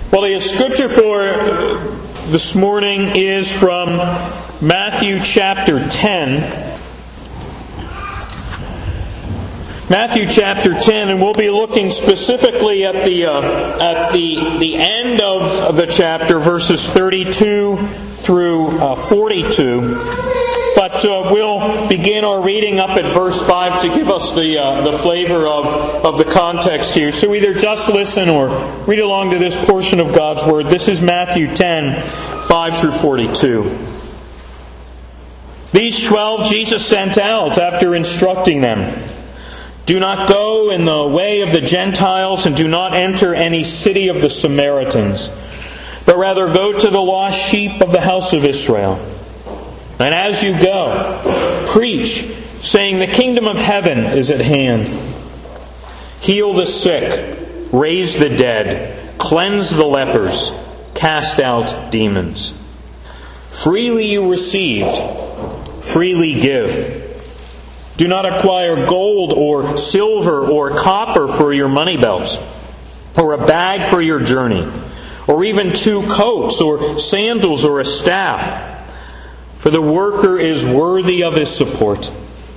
Well, the scripture for this morning is from Matthew chapter 10. Matthew chapter 10, and we'll be looking specifically at the end of the chapter, verses 32 through 42. But we'll begin our reading up at verse 5 to give us the flavor of the context here. So either just listen or read along to this portion of God's Word. This is Matthew 10, 5 through 42. These 12 Jesus sent out after instructing them. Do not go in the way of the Gentiles, and do not enter any city of the Samaritans, but rather go to the lost sheep of the house of Israel. And as you go, preach, saying, the kingdom of heaven is at hand. Heal the sick, raise the dead, cleanse the lepers, cast out demons. Freely you received, freely give. Do not acquire gold or silver or copper for your money belts, or a bag for your journey, or even 2 coats or sandals or a staff. For the worker is worthy of his support.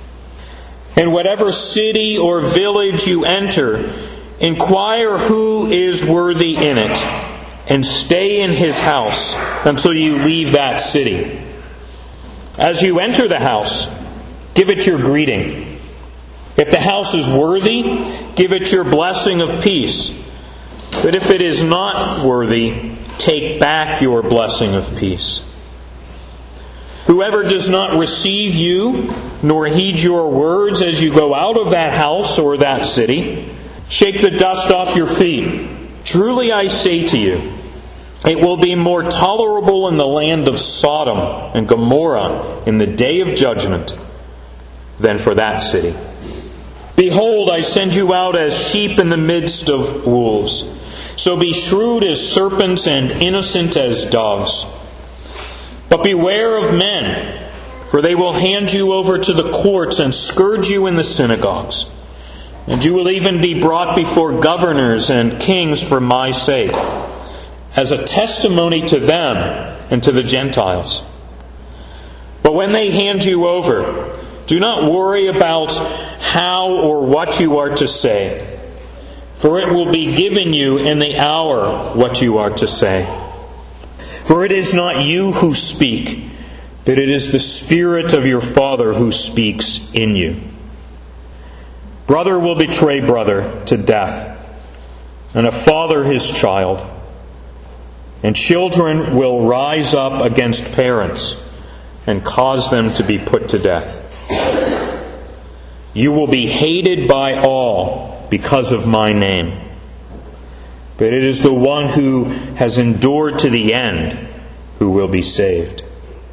And whatever city or village you enter, inquire who is worthy in it, and stay in his house until you leave that city. As you enter the house, give it your greeting. If the house is worthy, give it your blessing of peace. But if it is not worthy, take back your blessing of peace. Whoever does not receive you, nor heed your words as you go out of that house or that city, shake the dust off your feet. Truly I say to you, it will be more tolerable in the land of Sodom and Gomorrah in the day of judgment than for that city. Behold, I send you out as sheep in the midst of wolves. So be shrewd as serpents and innocent as doves. But beware of men, for they will hand you over to the courts and scourge you in the synagogues. And you will even be brought before governors and kings for my sake, as a testimony to them and to the Gentiles. But when they hand you over, do not worry about how or what you are to say, for it will be given you in the hour what you are to say. For it is not you who speak, but it is the Spirit of your Father who speaks in you. Brother will betray brother to death, and a father his child. And children will rise up against parents and cause them to be put to death. You will be hated by all because of my name. But it is the one who has endured to the end who will be saved.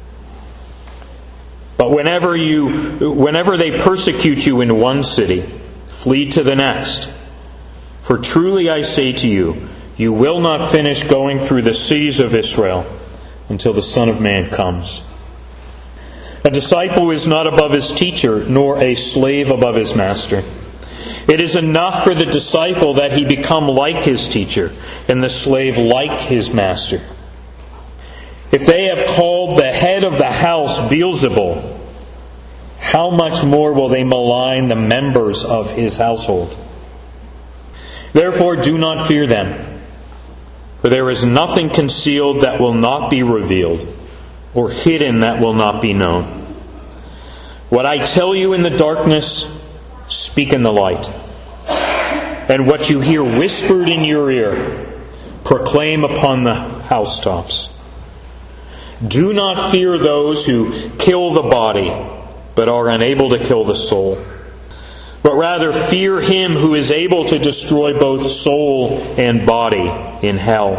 But whenever they persecute you in one city, flee to the next. For truly I say to you, you will not finish going through the cities of Israel until the Son of Man comes. A disciple is not above his teacher, nor a slave above his master. It is enough for the disciple that he become like his teacher, and the slave like his master. If they have called the head of the house Beelzebul, how much more will they malign the members of his household? Therefore do not fear them, for there is nothing concealed that will not be revealed, or hidden that will not be known. What I tell you in the darkness, speak in the light. And what you hear whispered in your ear, proclaim upon the housetops. Do not fear those who kill the body, but are unable to kill the soul. But rather fear him who is able to destroy both soul and body in hell.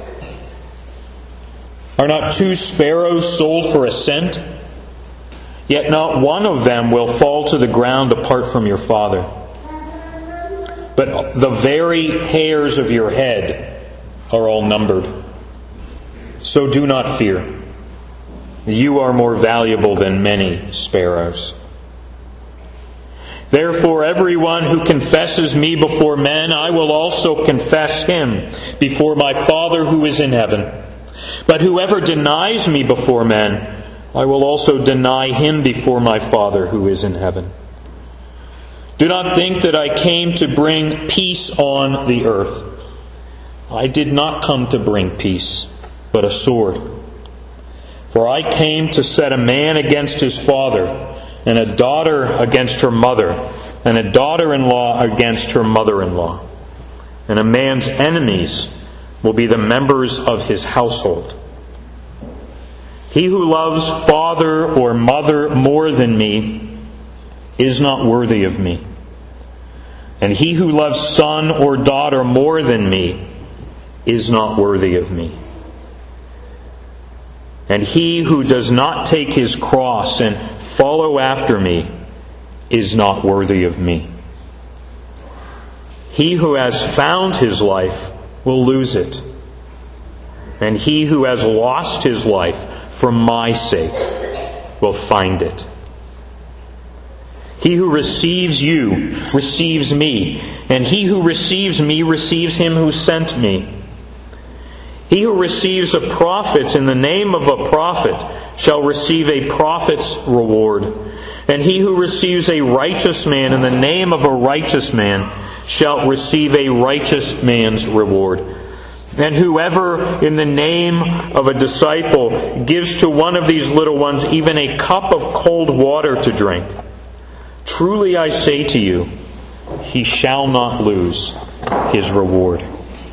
Are not 2 sparrows sold for a cent? Yet not one of them will fall to the ground apart from your Father. But the very hairs of your head are all numbered. So do not fear. You are more valuable than many sparrows. Therefore, everyone who confesses me before men, I will also confess him before my Father who is in heaven. But whoever denies me before men, I will also deny him before my Father who is in heaven. Do not think that I came to bring peace on the earth. I did not come to bring peace, but a sword. For I came to set a man against his father, and a daughter against her mother, and a daughter-in-law against her mother-in-law. And a man's enemies will be the members of his household. He who loves father or mother more than me is not worthy of me. And he who loves son or daughter more than me is not worthy of me. And he who does not take his cross and follow after me is not worthy of me. He who has found his life will lose it, and he who has lost his life for my sake will find it. He who receives you receives me, and he who receives me receives him who sent me. He who receives a prophet in the name of a prophet shall receive a prophet's reward. And he who receives a righteous man in the name of a righteous man shall receive a righteous man's reward. And whoever in the name of a disciple gives to one of these little ones even a cup of cold water to drink, truly I say to you, he shall not lose his reward.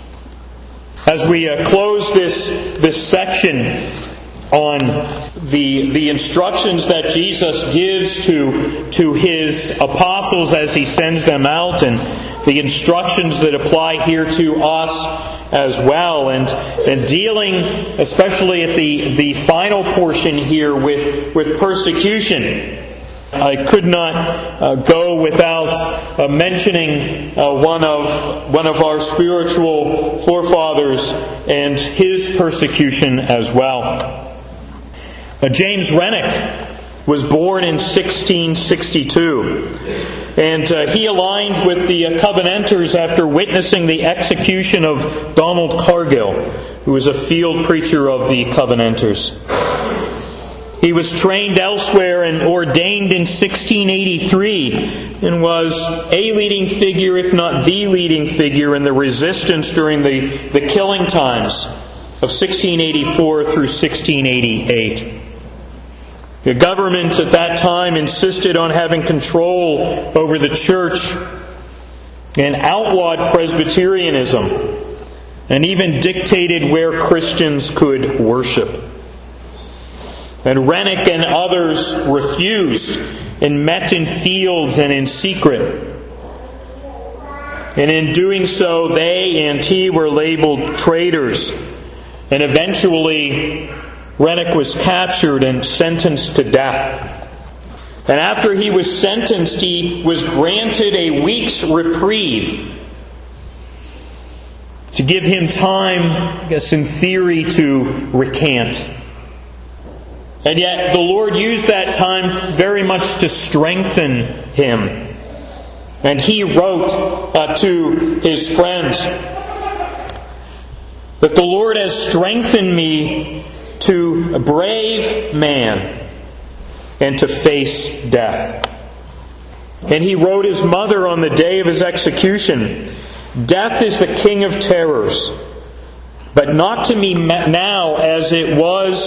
As we close this section on the instructions that Jesus gives to his apostles as he sends them out, and the instructions that apply here to us as well, and dealing especially at the final portion here with persecution. I could not go without mentioning one of our spiritual forefathers and his persecution as well. James Renwick was born in 1662, and he aligned with the Covenanters after witnessing the execution of Donald Cargill, who was a field preacher of the Covenanters. He was trained elsewhere and ordained in 1683 and was a leading figure, if not the leading figure, in the resistance during the killing times of 1684 through 1688. The government at that time insisted on having control over the church and outlawed Presbyterianism and even dictated where Christians could worship. And Renwick and others refused and met in fields and in secret. And in doing so, they and he were labeled traitors. And eventually, Renwick was captured and sentenced to death. And after he was sentenced, he was granted a week's reprieve to give him time, I guess in theory, to recant. And yet the Lord used that time very much to strengthen him. And he wrote to his friends that the Lord has strengthened me to brave man and to face death. And he wrote his mother on the day of his execution, "Death is the king of terrors, but not to me now as it was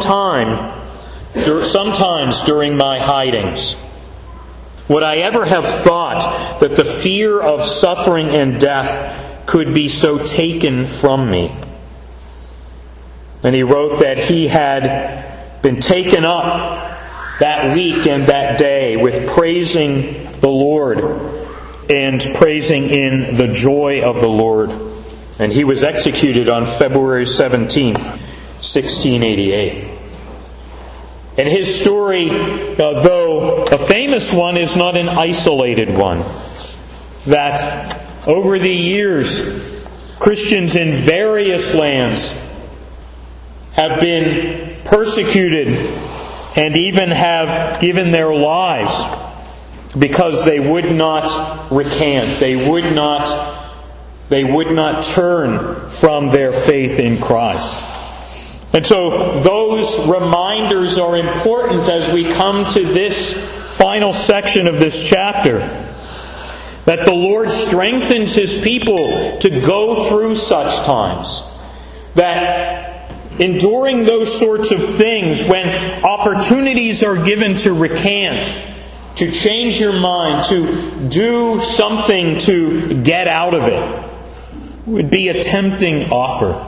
sometimes during my hidings. Would I ever have thought that the fear of suffering and death could be so taken from me?" And he wrote that he had been taken up that week and that day with praising the Lord and praising in the joy of the Lord. And he was executed on February 17th, 1688. And his story, though a famous one, is not an isolated one. That over the years, Christians in various lands have been persecuted and even have given their lives because they would not recant. They would not turn from their faith in Christ. And so those reminders are important as we come to this final section of this chapter. That the Lord strengthens His people to go through such times. That enduring those sorts of things, when opportunities are given to recant, to change your mind, to do something to get out of it, would be a tempting offer.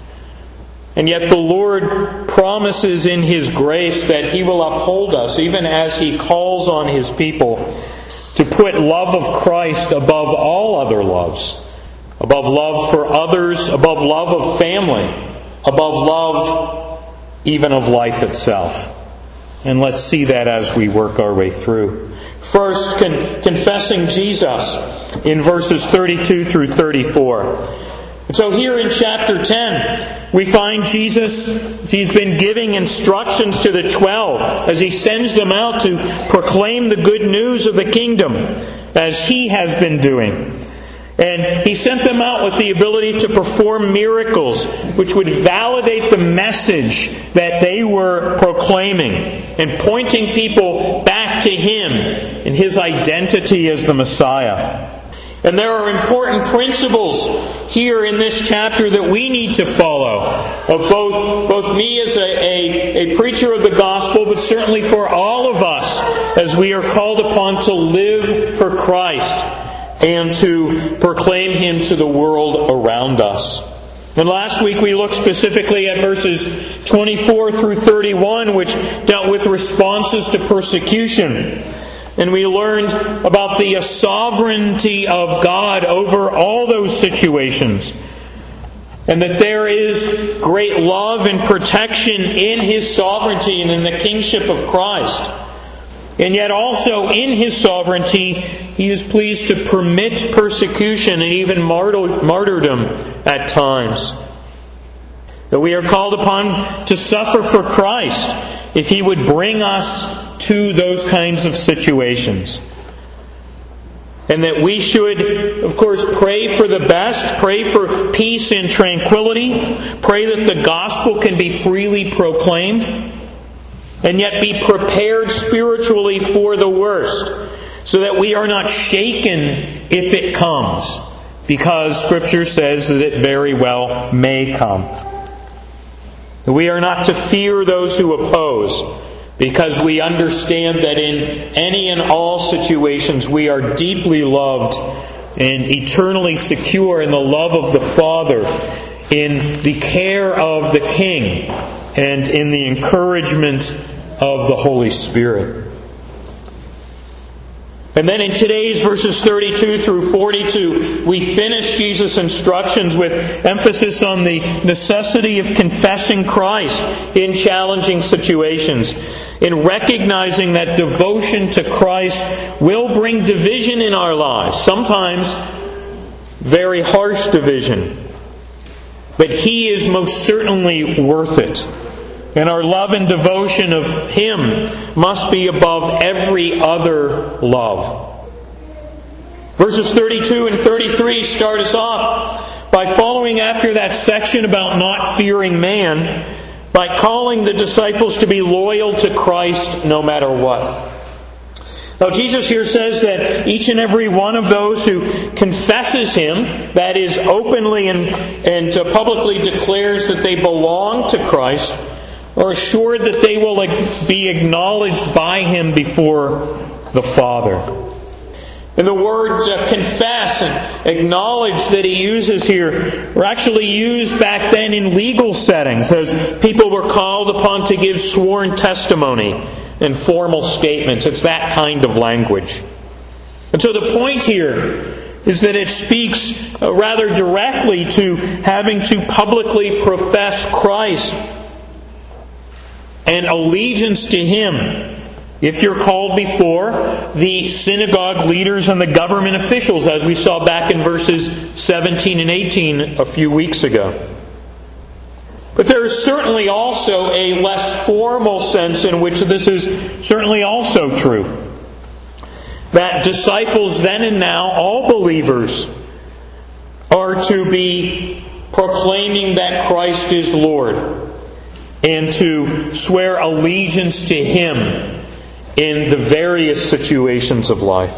And yet the Lord promises in His grace that He will uphold us, even as He calls on His people to put love of Christ above all other loves, above love for others, above love of family, above love even of life itself. And let's see that as we work our way through. First, confessing Jesus in verses 32 through 34. And so here in chapter 10, we find Jesus, He's been giving instructions to the 12 as He sends them out to proclaim the good news of the kingdom, as He has been doing. And He sent them out with the ability to perform miracles which would validate the message that they were proclaiming and pointing people back to Him and His identity as the Messiah. And there are important principles here in this chapter that we need to follow. Of both me as a preacher of the gospel, but certainly for all of us as we are called upon to live for Christ and to proclaim Him to the world around us. And last week we looked specifically at verses 24 through 31, which dealt with responses to persecution. And we learned about the sovereignty of God over all those situations. And that there is great love and protection in His sovereignty and in the kingship of Christ. And yet also in His sovereignty, He is pleased to permit persecution and even martyrdom at times. That we are called upon to suffer for Christ if He would bring us to those kinds of situations. And that we should, of course, pray for the best, pray for peace and tranquility, pray that the gospel can be freely proclaimed, and yet be prepared spiritually for the worst, so that we are not shaken if it comes, because Scripture says that it very well may come. We are not to fear those who oppose, because we understand that in any and all situations we are deeply loved and eternally secure in the love of the Father, in the care of the King, and in the encouragement of the Holy Spirit. And then in today's verses 32 through 42, we finish Jesus' instructions with emphasis on the necessity of confessing Christ in challenging situations, in recognizing that devotion to Christ will bring division in our lives, sometimes very harsh division. But He is most certainly worth it. And our love and devotion of Him must be above every other love. Verses 32 and 33 start us off by following after that section about not fearing man, by calling the disciples to be loyal to Christ no matter what. Now Jesus here says that each and every one of those who confesses Him, that is openly and publicly declares that they belong to Christ, are assured that they will be acknowledged by Him before the Father. And the words confess and acknowledge that He uses here were actually used back then in legal settings as people were called upon to give sworn testimony and formal statements. It's that kind of language. And so the point here is that it speaks rather directly to having to publicly profess Christ and allegiance to Him if you're called before the synagogue leaders and the government officials, as we saw back in verses 17 and 18 a few weeks ago. But there is certainly also a less formal sense in which this is certainly also true. that disciples then and now, all believers, are to be proclaiming that Christ is Lord and to swear allegiance to Him in the various situations of life.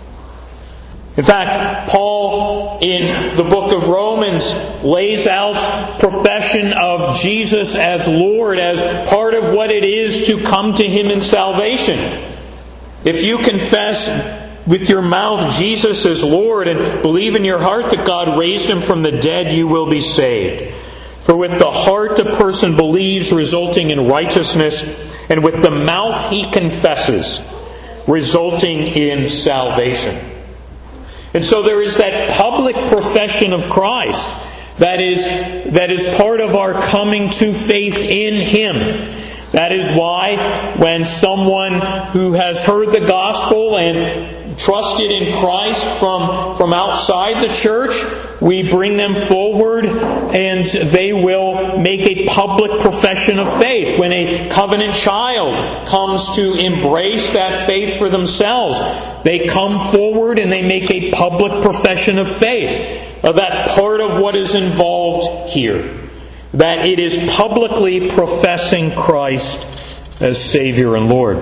In fact, Paul in the book of Romans lays out profession of Jesus as Lord as part of what it is to come to Him in salvation. If you confess with your mouth Jesus as Lord and believe in your heart that God raised Him from the dead, you will be saved. For with the heart a person believes, resulting in righteousness, and with the mouth he confesses, resulting in salvation. And so there is that public profession of Christ that is part of our coming to faith in Him. That is why when someone who has heard the gospel and trusted in Christ from outside the church, we bring them forward and they will make a public profession of faith. When a covenant child comes to embrace that faith for themselves, they come forward and they make a public profession of faith. That's part of what is involved here. That it is publicly professing Christ as Savior and Lord.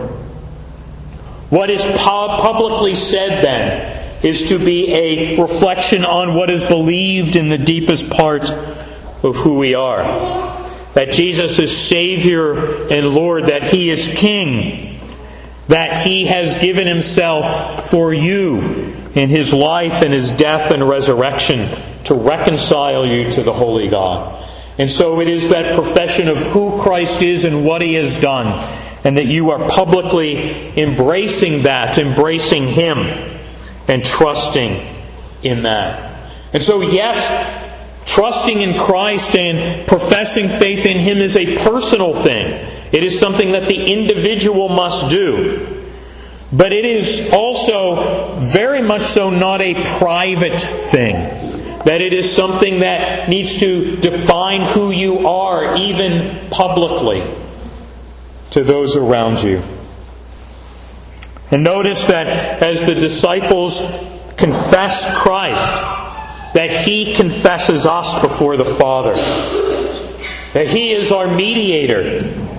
What is publicly said then is to be a reflection on what is believed in the deepest part of who we are. That Jesus is Savior and Lord, that He is King, that He has given Himself for you in His life and His death and resurrection to reconcile you to the Holy God. And so it is that profession of who Christ is and what He has done, and that you are publicly embracing that, embracing Him, and trusting in that. And so yes, trusting in Christ and professing faith in Him is a personal thing. It is something that the individual must do. But it is also very much so not a private thing. That it is something that needs to define who you are, even publicly, to those around you. And notice that as the disciples confess Christ, that He confesses us before the Father. That He is our mediator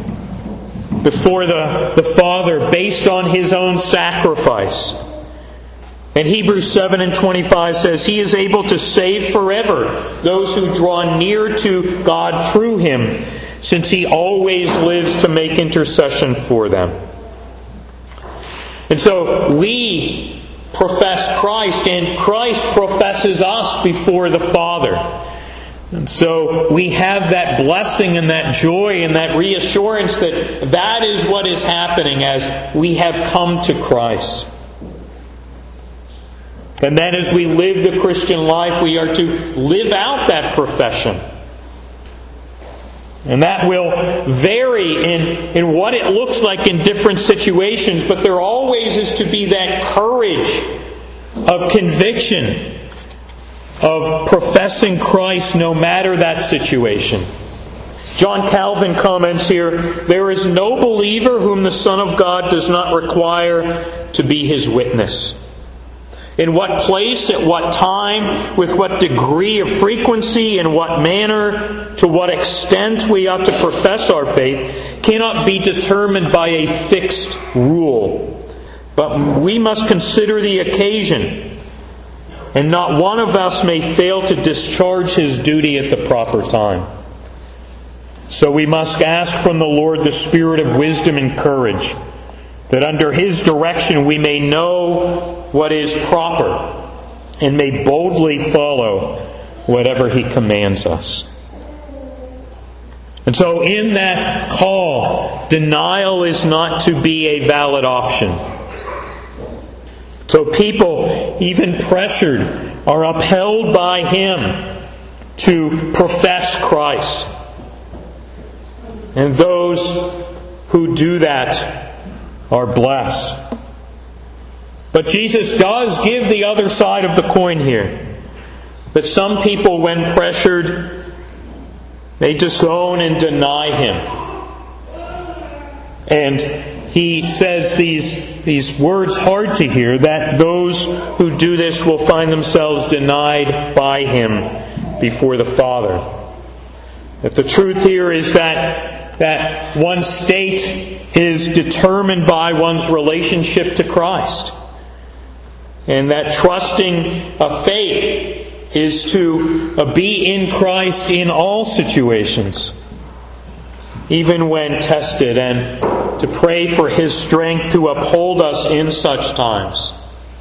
before the Father based on His own sacrifice. And Hebrews 7:25 says, He is able to save forever those who draw near to God through Him, since He always lives to make intercession for them. And so we profess Christ, and Christ professes us before the Father. And so we have that blessing and that joy and that reassurance that that is what is happening as we have come to Christ. And then as we live the Christian life, we are to live out that profession. And that will vary in what it looks like in different situations, but there always is to be that courage of conviction, of professing Christ no matter that situation. John Calvin comments here, there is no believer whom the Son of God does not require to be His witness. In what place, at what time, with what degree of frequency, in what manner, to what extent we ought to profess our faith, cannot be determined by a fixed rule. But we must consider the occasion, and not one of us may fail to discharge his duty at the proper time. So we must ask from the Lord the spirit of wisdom and courage, that under His direction we may know what is proper and may boldly follow whatever He commands us. And so in that call, denial is not to be a valid option. So people, even pressured, are upheld by Him to profess Christ. And those who do that are blessed. But Jesus does give the other side of the coin here. That some people, when pressured, they disown and deny Him. And he says these words hard to hear, that those who do this will find themselves denied by Him before the Father. That the truth here is that one's state is determined by one's relationship to Christ. And that trusting of faith is to be in Christ in all situations, even when tested, and to pray for His strength to uphold us in such times.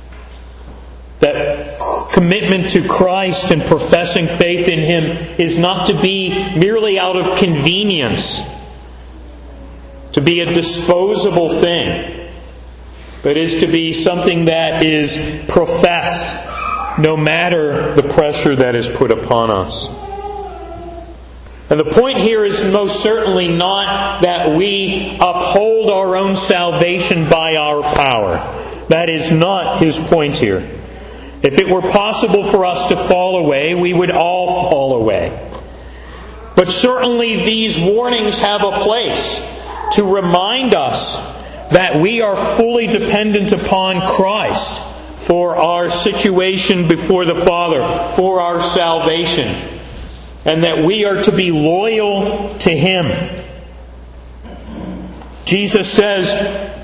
That commitment to Christ and professing faith in Him is not to be merely out of convenience, to be a disposable thing, but is to be something that is professed no matter the pressure that is put upon us. And the point here is most certainly not that we uphold our own salvation by our power. That is not his point here. If it were possible for us to fall away, we would all fall away. But certainly these warnings have a place to remind us that we are fully dependent upon Christ for our situation before the Father, for our salvation, and that we are to be loyal to Him. Jesus says,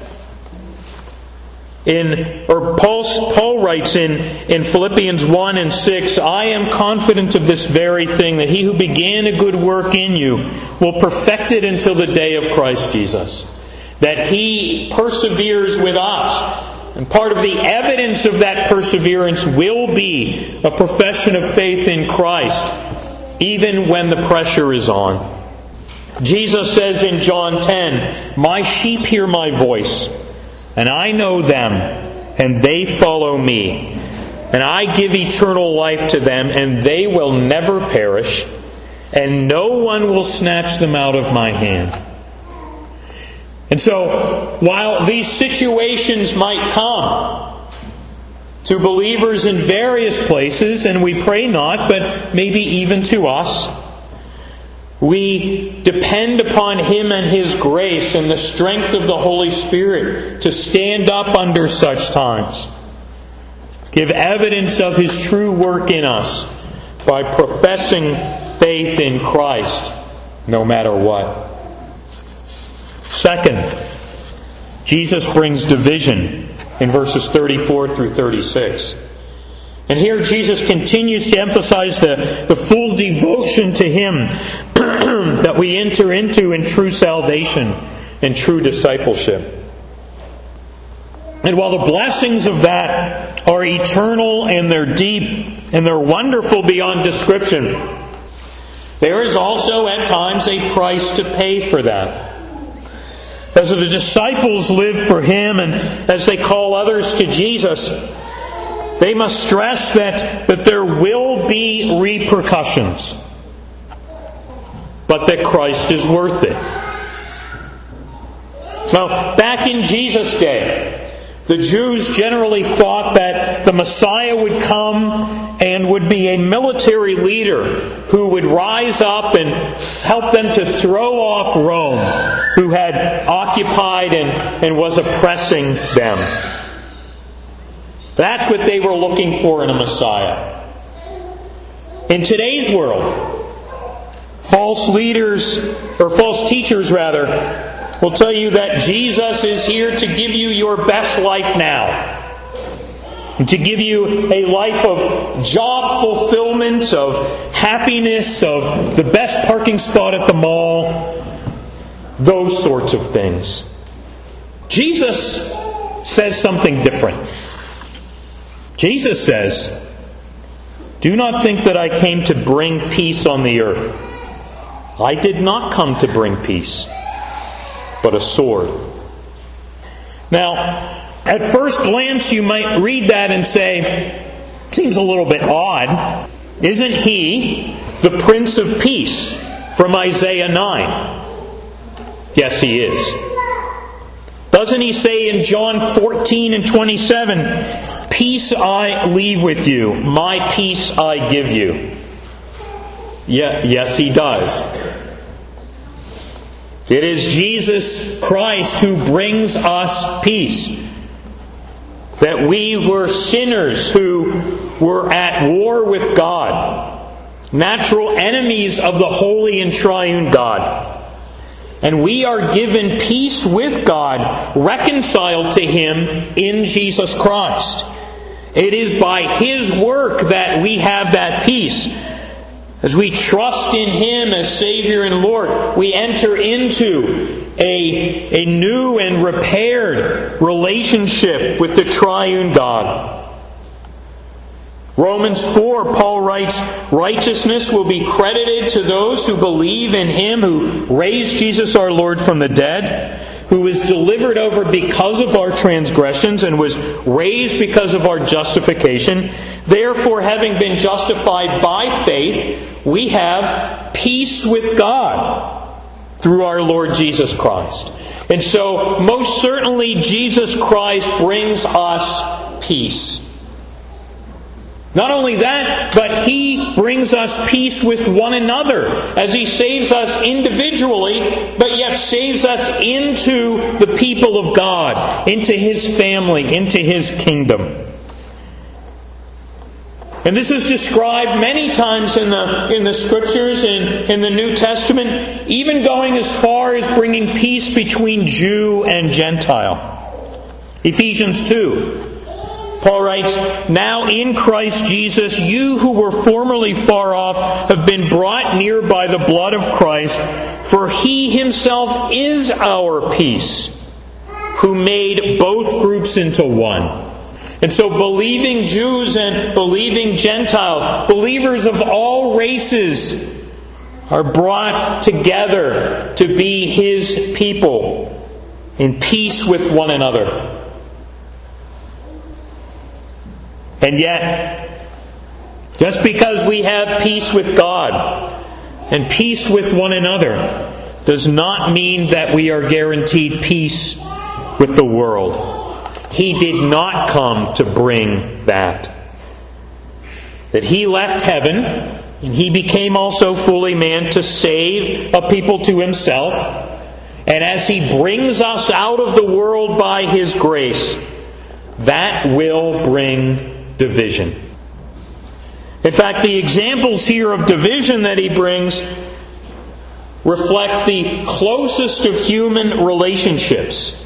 Paul writes in Philippians 1 and 6, I am confident of this very thing, that He who began a good work in you will perfect it until the day of Christ Jesus. That He perseveres with us. And part of the evidence of that perseverance will be a profession of faith in Christ, even when the pressure is on. Jesus says in John 10, my sheep hear my voice, and I know them, and they follow me. And I give eternal life to them, and they will never perish, and no one will snatch them out of my hand. And so, while these situations might come to believers in various places, and we pray not, but maybe even to us, we depend upon Him and His grace and the strength of the Holy Spirit to stand up under such times. Give evidence of His true work in us by professing faith in Christ, no matter what. Second, Jesus brings division in verses 34 through 36. And here Jesus continues to emphasize the full devotion to Him that we enter into in true salvation and true discipleship. And while the blessings of that are eternal and they're deep and they're wonderful beyond description, there is also at times a price to pay for that. As the disciples live for Him and as they call others to Jesus, they must stress that there will be repercussions, but that Christ is worth it. Now, back in Jesus' day, the Jews generally thought that the Messiah would come and would be a military leader who would rise up and help them to throw off Rome, who had occupied and was oppressing them. That's what they were looking for in a Messiah. In today's world, false teachers will tell you that Jesus is here to give you your best life now. And to give you a life of job fulfillment, of happiness, of the best parking spot at the mall, those sorts of things. Jesus says something different. Jesus says, do not think that I came to bring peace on the earth. I did not come to bring peace, but a sword. Now, at first glance you might read that and say, seems a little bit odd. Isn't He the Prince of Peace from Isaiah 9? Yes, He is. Doesn't He say in John 14 and 27, peace I leave with you, my peace I give you? Yes, He does. It is Jesus Christ who brings us peace. That we were sinners who were at war with God, natural enemies of the holy and triune God. And we are given peace with God, reconciled to Him in Jesus Christ. It is by His work that we have that peace. As we trust in Him as Savior and Lord, we enter into a new and repaired relationship with the triune God. Romans 4, Paul writes, righteousness will be credited to those who believe in Him who raised Jesus our Lord from the dead, who was delivered over because of our transgressions and was raised because of our justification. Therefore, having been justified by faith, we have peace with God through our Lord Jesus Christ. And so, most certainly, Jesus Christ brings us peace. Not only that, but He brings us peace with one another as He saves us individually, but yet saves us into the people of God, into His family, into His kingdom. And this is described many times in the Scriptures and in the New Testament, even going as far as bringing peace between Jew and Gentile. Ephesians 2. Paul writes, now in Christ Jesus, you who were formerly far off have been brought near by the blood of Christ, for He Himself is our peace, who made both groups into one. And so believing Jews and believing Gentiles, believers of all races, are brought together to be His people in peace with one another. And yet, just because we have peace with God and peace with one another does not mean that we are guaranteed peace with the world. He did not come to bring that. That He left heaven and He became also fully man to save a people to Himself. And as He brings us out of the world by His grace, that will bring division. In fact, the examples here of division that He brings reflect the closest of human relationships.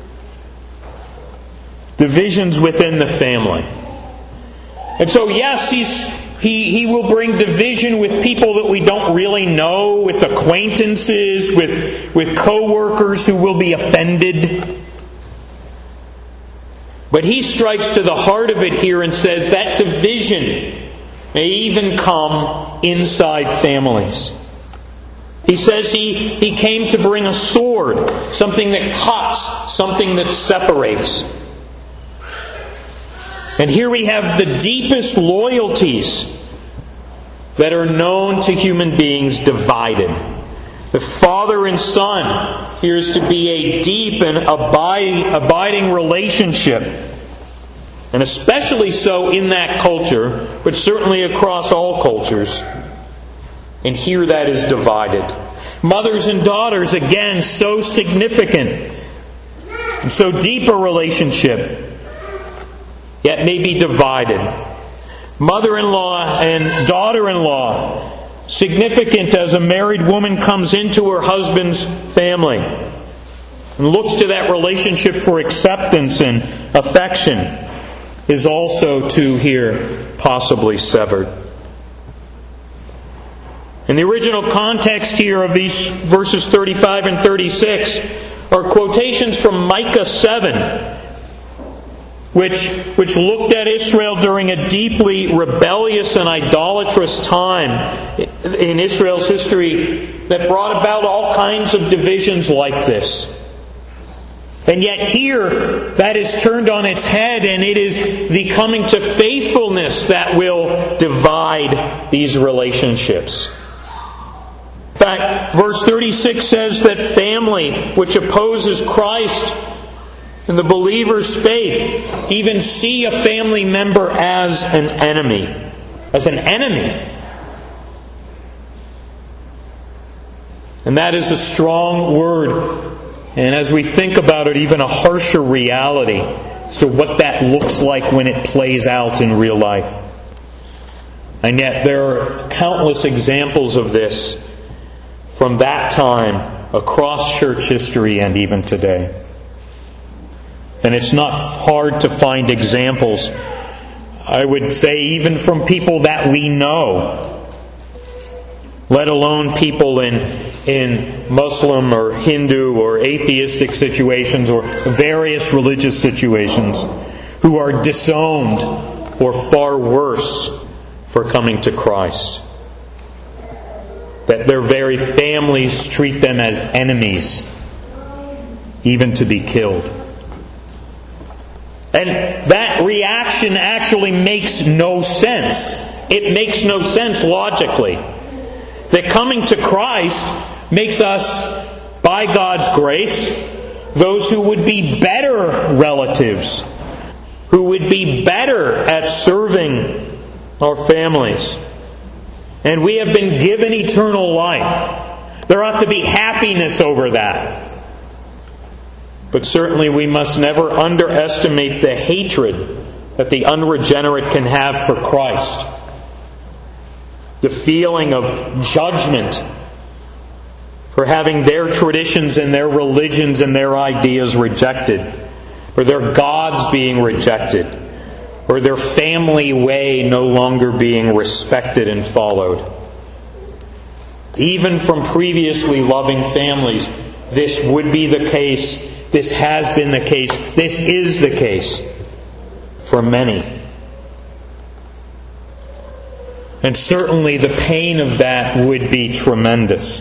Divisions within the family. And so, yes, He will bring division with people that we don't really know, with acquaintances, with co-workers who will be offended. But He strikes to the heart of it here and says that division may even come inside families. He says He came to bring a sword, something that cuts, something that separates. And here we have the deepest loyalties that are known to human beings divided. The Father and Son appears to be a deep and abiding relationship. And especially so in that culture, but certainly across all cultures. And here that is divided. Mothers and daughters, again, so significant. And so deep a relationship, yet may be divided. Mother-in-law and daughter-in-law, significant as a married woman comes into her husband's family and looks to that relationship for acceptance and affection, is also too here possibly severed. In the original context here of these verses 35 and 36 are quotations from Micah 7, which looked at Israel during a deeply rebellious and idolatrous time in Israel's history that brought about all kinds of divisions like this. And yet here, that is turned on its head, and it is the coming to faithfulness that will divide these relationships. In fact, verse 36 says that family, which opposes Christ and the believer's faith, even see a family member as an enemy. As an enemy. And that is a strong word. And as we think about it, even a harsher reality as to what that looks like when it plays out in real life. And yet there are countless examples of this from that time across church history and even today. And it's not hard to find examples, I would say, even from people that we know, let alone people in Muslim or Hindu or atheistic situations or various religious situations who are disowned or far worse for coming to Christ. That their very families treat them as enemies, even to be killed. And that reaction actually makes no sense. It makes no sense logically. That coming to Christ makes us, by God's grace, those who would be better relatives, who would be better at serving our families. And we have been given eternal life. There ought to be happiness over that. But certainly we must never underestimate the hatred that the unregenerate can have for Christ. The feeling of judgment for having their traditions and their religions and their ideas rejected, or their gods being rejected, or their family way no longer being respected and followed. Even from previously loving families, this would be the case. This has been the case. This is the case for many. And certainly the pain of that would be tremendous.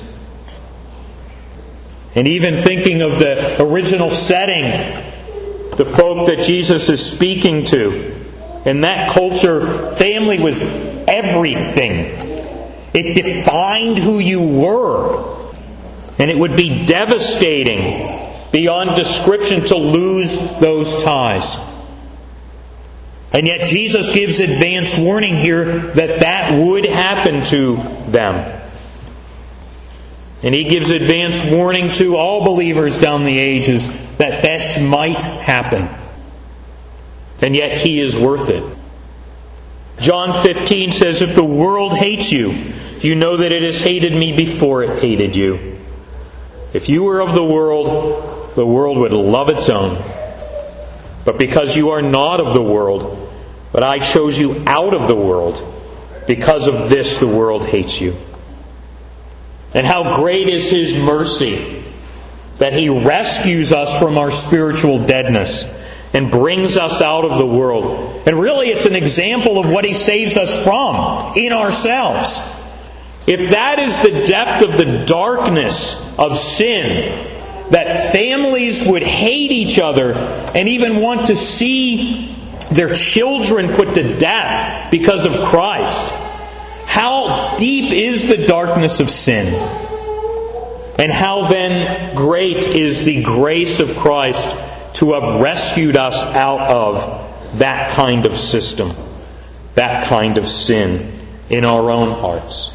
And even thinking of the original setting, the folk that Jesus is speaking to, in that culture, family was everything. It defined who you were. And it would be devastating beyond description to lose those ties. And yet Jesus gives advance warning here that that would happen to them. And He gives advance warning to all believers down the ages that this might happen. And yet He is worth it. John 15 says, "If the world hates you, you know that it has hated me before it hated you. If you were of the world would love its own. But because you are not of the world, but I chose you out of the world, because of this the world hates you." And how great is His mercy that He rescues us from our spiritual deadness and brings us out of the world. And really it's an example of what He saves us from in ourselves. If that is the depth of the darkness of sin, that families would hate each other and even want to see their children put to death because of Christ, how deep is the darkness of sin? And how then great is the grace of Christ to have rescued us out of that kind of system, that kind of sin in our own hearts.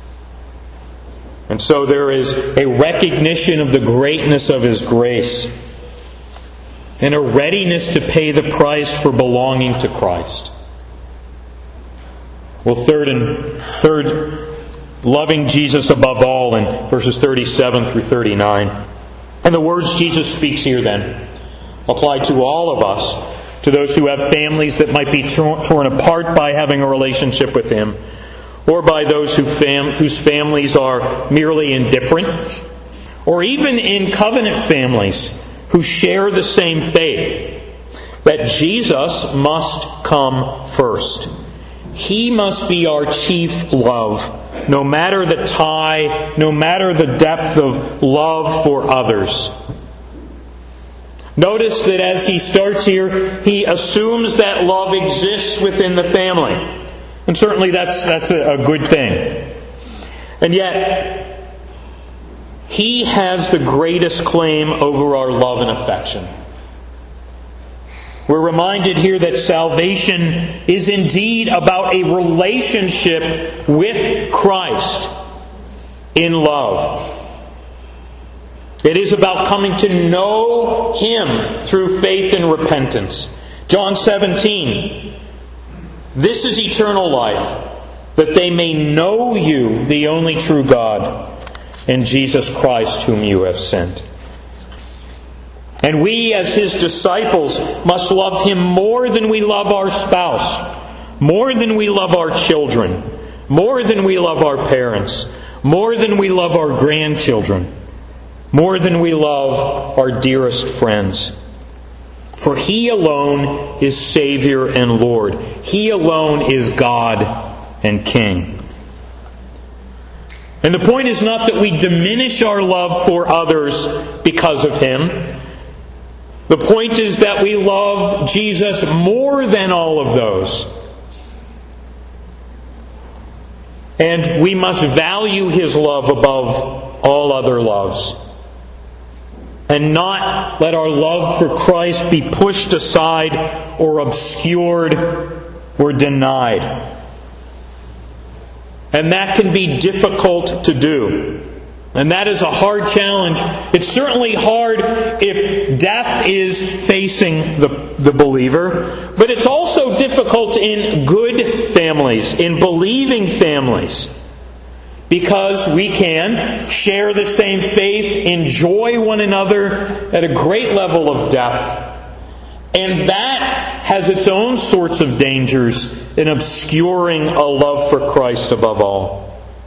And so there is a recognition of the greatness of His grace and a readiness to pay the price for belonging to Christ. Well, third, loving Jesus above all in verses 37 through 39. And the words Jesus speaks here then apply to all of us, to those who have families that might be torn apart by having a relationship with Him, or by those whose families are merely indifferent, or even in covenant families who share the same faith, that Jesus must come first. He must be our chief love, no matter the tie, no matter the depth of love for others. Notice that as he starts here, he assumes that love exists within the family. And certainly that's a good thing. And yet, He has the greatest claim over our love and affection. We're reminded here that salvation is indeed about a relationship with Christ in love. It is about coming to know Him through faith and repentance. John 17, this is eternal life, that they may know you, the only true God, and Jesus Christ whom you have sent. And we, as His disciples, must love Him more than we love our spouse, more than we love our children, more than we love our parents, more than we love our grandchildren, more than we love our dearest friends. For He alone is Savior and Lord. He alone is God and King. And the point is not that we diminish our love for others because of Him. The point is that we love Jesus more than all of those. And we must value His love above all other loves. And not let our love for Christ be pushed aside or obscured or denied. And that can be difficult to do. And that is a hard challenge. It's certainly hard if death is facing the believer. But it's also difficult in good families, in believing families. Because we can share the same faith, enjoy one another at a great level of depth. And that has its own sorts of dangers in obscuring a love for Christ above all.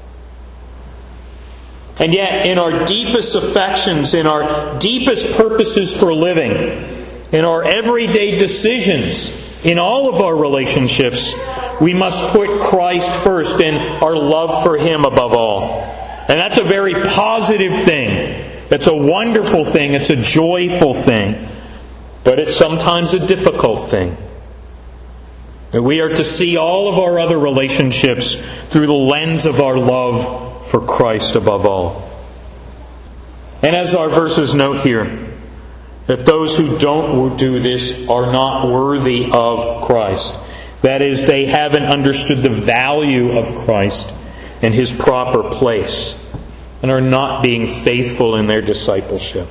And yet, in our deepest affections, in our deepest purposes for living, in our everyday decisions, in all of our relationships, we must put Christ first and our love for Him above all. And that's a very positive thing. It's a wonderful thing. It's a joyful thing. But it's sometimes a difficult thing. And we are to see all of our other relationships through the lens of our love for Christ above all. And as our verses note here, that those who don't do this are not worthy of Christ. That is, they haven't understood the value of Christ and His proper place, and are not being faithful in their discipleship.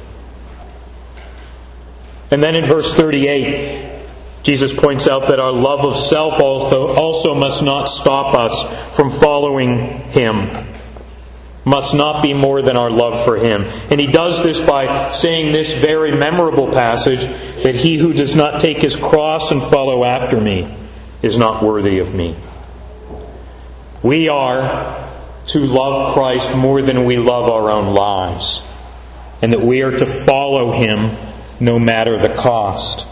And then in verse 38, Jesus points out that our love of self also must not stop us from following Him. Must not be more than our love for Him. And He does this by saying this very memorable passage, that he who does not take his cross and follow after me is not worthy of me. We are to love Christ more than we love our own lives, and that we are to follow Him no matter the cost.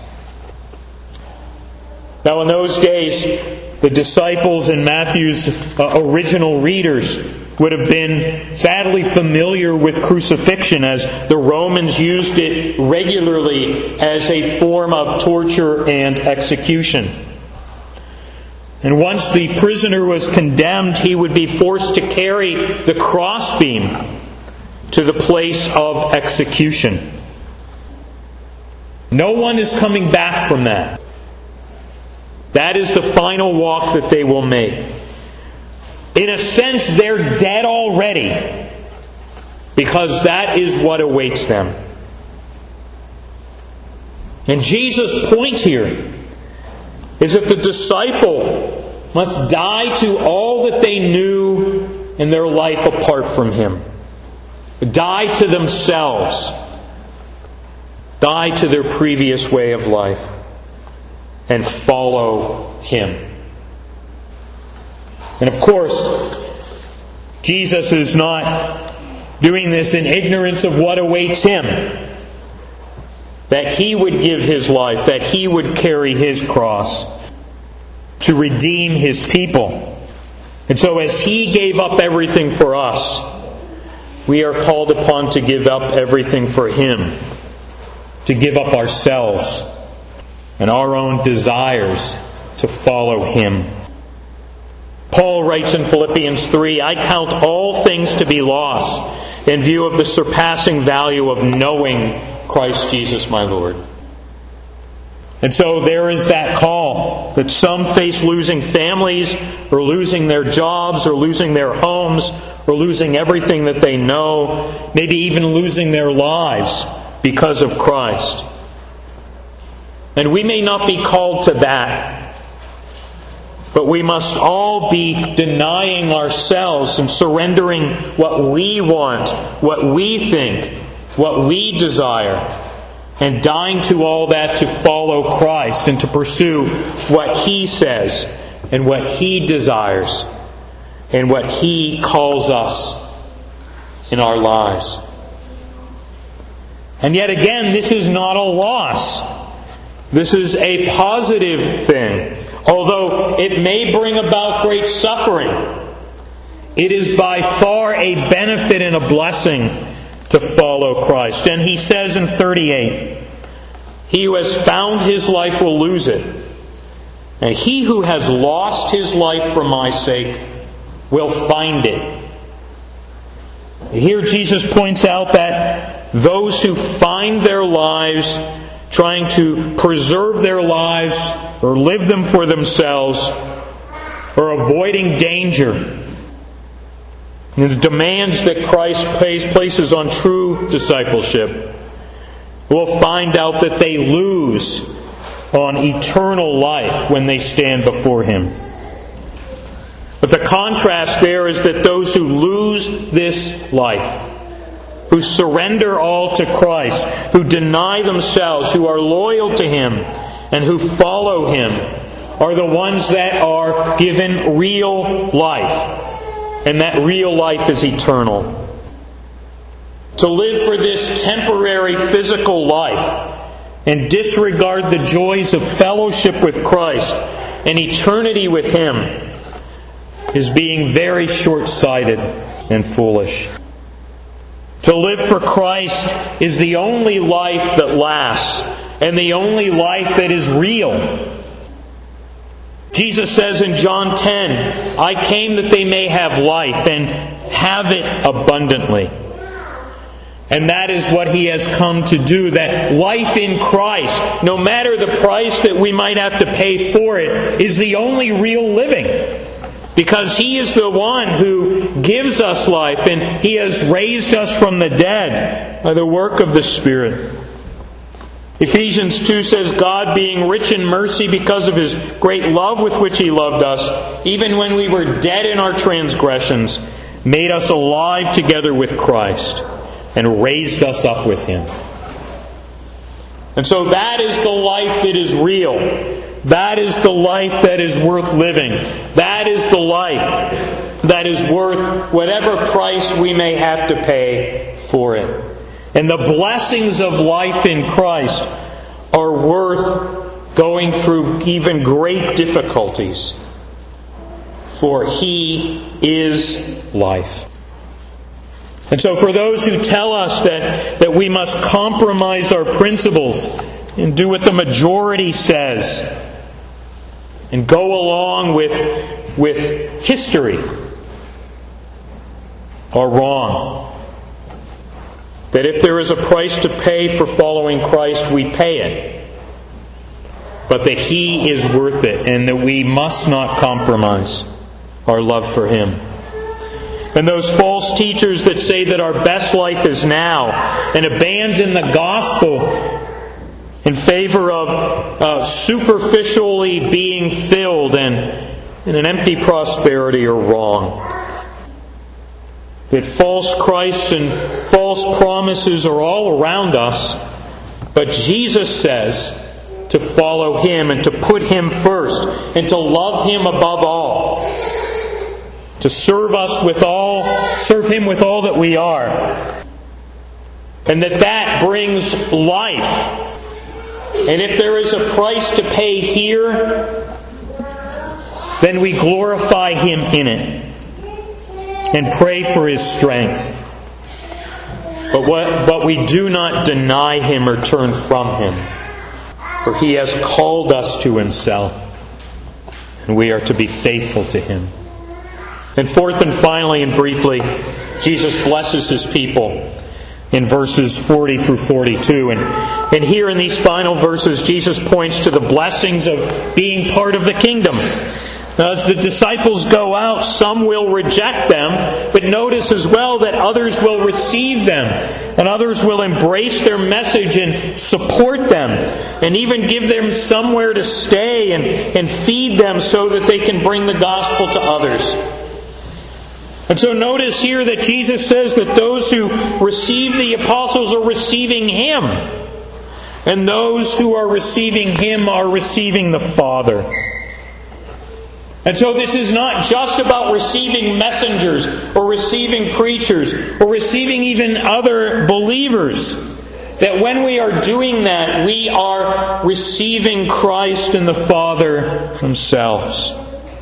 Now in those days, the disciples and Matthew's original readers would have been sadly familiar with crucifixion, as the Romans used it regularly as a form of torture and execution. And once the prisoner was condemned, he would be forced to carry the crossbeam to the place of execution. No one is coming back from that. That is the final walk that they will make. In a sense, they're dead already, because that is what awaits them. And Jesus' point here is that the disciple must die to all that they knew in their life apart from Him. Die to themselves. Die to their previous way of life. And follow Him. And of course, Jesus is not doing this in ignorance of what awaits Him. That He would give His life, that He would carry His cross to redeem His people. And so as He gave up everything for us, we are called upon to give up everything for Him. To give up ourselves and our own desires to follow Him. Paul writes in Philippians 3, I count all things to be lost in view of the surpassing value of knowing Christ Jesus my Lord. And so there is that call that some face losing families, or losing their jobs, or losing their homes, or losing everything that they know, maybe even losing their lives because of Christ. And we may not be called to that, but we must all be denying ourselves and surrendering what we want, what we think, what we desire, and dying to all that to follow Christ and to pursue what He says and what He desires and what He calls us in our lives. And yet again, this is not a loss. This is a positive thing. Although it may bring about great suffering, it is by far a benefit and a blessing to follow Christ. And he says in 38, "He who has found his life will lose it, and he who has lost his life for my sake will find it." Here Jesus points out that those who find their lives trying to preserve their lives or live them for themselves or avoiding danger and the demands that Christ places on true discipleship will find out that they lose on eternal life when they stand before Him. But the contrast there is that those who lose this life, who surrender all to Christ, who deny themselves, who are loyal to Him, and who follow Him, are the ones that are given real life. And that real life is eternal. To live for this temporary physical life and disregard the joys of fellowship with Christ and eternity with Him is being very short-sighted and foolish. To live for Christ is the only life that lasts and the only life that is real. Jesus says in John 10, "I came that they may have life and have it abundantly." And that is what He has come to do. That life in Christ, no matter the price that we might have to pay for it, is the only real living. Because He is the one who gives us life, and He has raised us from the dead by the work of the Spirit. Ephesians 2 says, "God, being rich in mercy because of His great love with which He loved us, even when we were dead in our transgressions, made us alive together with Christ, and raised us up with Him." And so that is the life that is real. That is the life that is worth living. That is the life that is worth whatever price we may have to pay for it. And the blessings of life in Christ are worth going through even great difficulties. For He is life. And so for those who tell us that we must compromise our principles and do what the majority says and go along with history are wrong. That if there is a price to pay for following Christ, we pay it. But that He is worth it, and that we must not compromise our love for Him. And those false teachers that say that our best life is now and abandon the gospel in favor of superficially being filled and in an empty prosperity are wrong. That false Christs and false promises are all around us, but Jesus says to follow Him and to put Him first and to love Him above all. To serve Him with all that we are. And that brings life. And if there is a price to pay here, then we glorify Him in it and pray for His strength. But we do not deny Him or turn from Him. For He has called us to Himself, and we are to be faithful to Him. And fourth and finally and briefly, Jesus blesses His people in verses 40 through 42. And here in these final verses, Jesus points to the blessings of being part of the kingdom. Now, as the disciples go out, some will reject them, but notice as well that others will receive them, and others will embrace their message and support them, and even give them somewhere to stay and feed them so that they can bring the gospel to others. And so notice here that Jesus says that those who receive the apostles are receiving Him, and those who are receiving Him are receiving the Father. And so this is not just about receiving messengers or receiving preachers or receiving even other believers. That when we are doing that, we are receiving Christ and the Father themselves.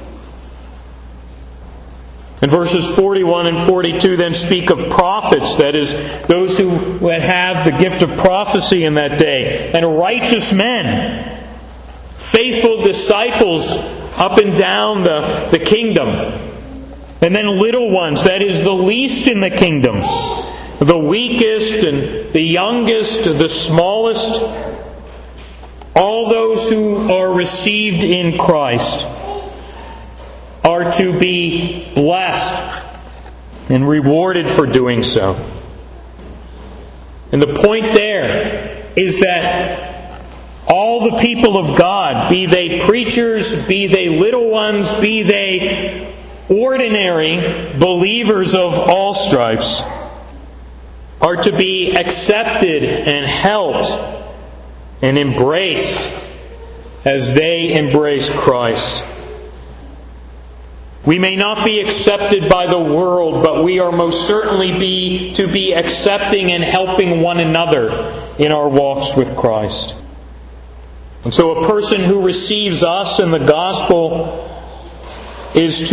And verses 41 and 42 then speak of prophets, that is, those who would have the gift of prophecy in that day, and righteous men, faithful disciples up and down the kingdom. And then little ones, that is, the least in the kingdom, the weakest and the youngest, the smallest, all those who are received in Christ are to be blessed and rewarded for doing so. And the point there is that all the people of God, be they preachers, be they little ones, be they ordinary believers of all stripes, are to be accepted and helped and embraced as they embrace Christ. We may not be accepted by the world, but we are most certainly to be accepting and helping one another in our walks with Christ. And so a person who receives us in the gospel is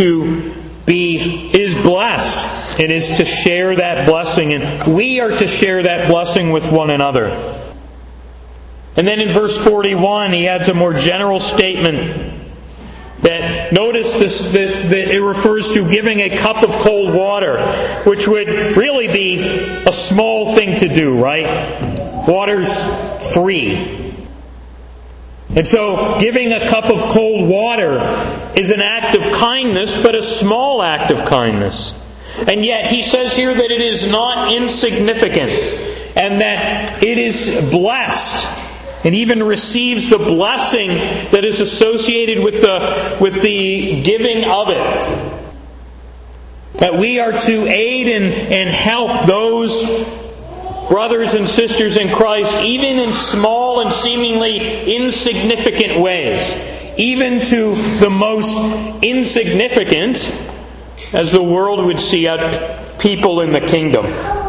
blessed and is to share that blessing, and we are to share that blessing with one another. And then in verse 41 he adds a more general statement that, notice this, that it refers to giving a cup of cold water, which would really be a small thing to do, right? Water's free. And so giving a cup of cold water is an act of kindness, but a small act of kindness. And yet he says here that it is not insignificant, and that it is blessed, and even receives the blessing that is associated with the giving of it. That we are to aid and help those brothers and sisters in Christ, even in small and seemingly insignificant ways, even to the most insignificant, as the world would see people in the kingdom.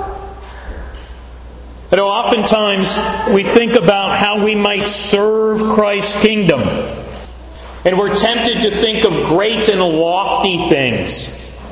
You know, oftentimes we think about how we might serve Christ's kingdom, and we're tempted to think of great and lofty things.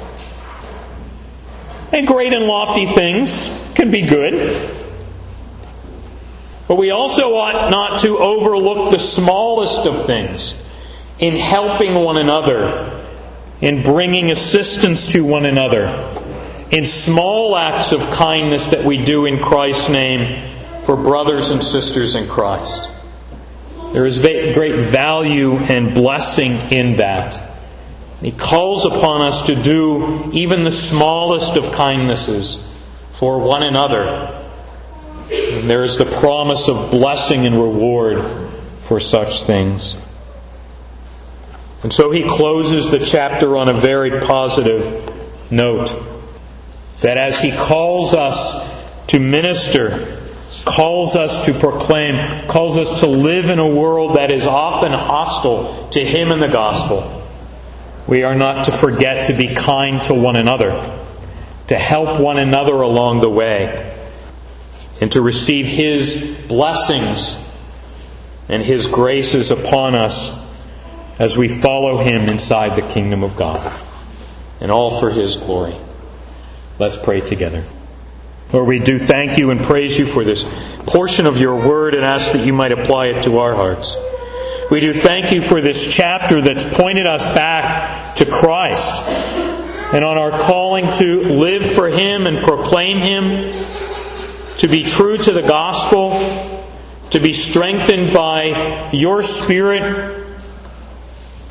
And great and lofty things can be good. But we also ought not to overlook the smallest of things in helping one another, in bringing assistance to one another, in small acts of kindness that we do in Christ's name for brothers and sisters in Christ. There is great value and blessing in that. He calls upon us to do even the smallest of kindnesses for one another. And there is the promise of blessing and reward for such things. And so he closes the chapter on a very positive note. That as he calls us to minister, calls us to proclaim, calls us to live in a world that is often hostile to him and the gospel, we are not to forget to be kind to one another, to help one another along the way, and to receive His blessings and His graces upon us as we follow Him inside the kingdom of God. And all for His glory. Let's pray together. Lord, we do thank You and praise You for this portion of Your Word and ask that You might apply it to our hearts. We do thank You for this chapter that's pointed us back to Christ and on our calling to live for Him and proclaim Him, to be true to the gospel, to be strengthened by Your Spirit,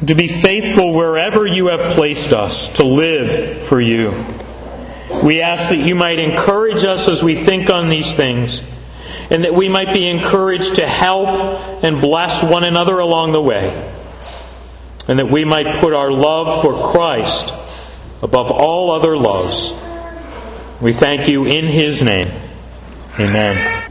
to be faithful wherever you have placed us, to live for you. We ask that you might encourage us as we think on these things, and that we might be encouraged to help and bless one another along the way, and that we might put our love for Christ above all other loves. We thank you in His name. Amen.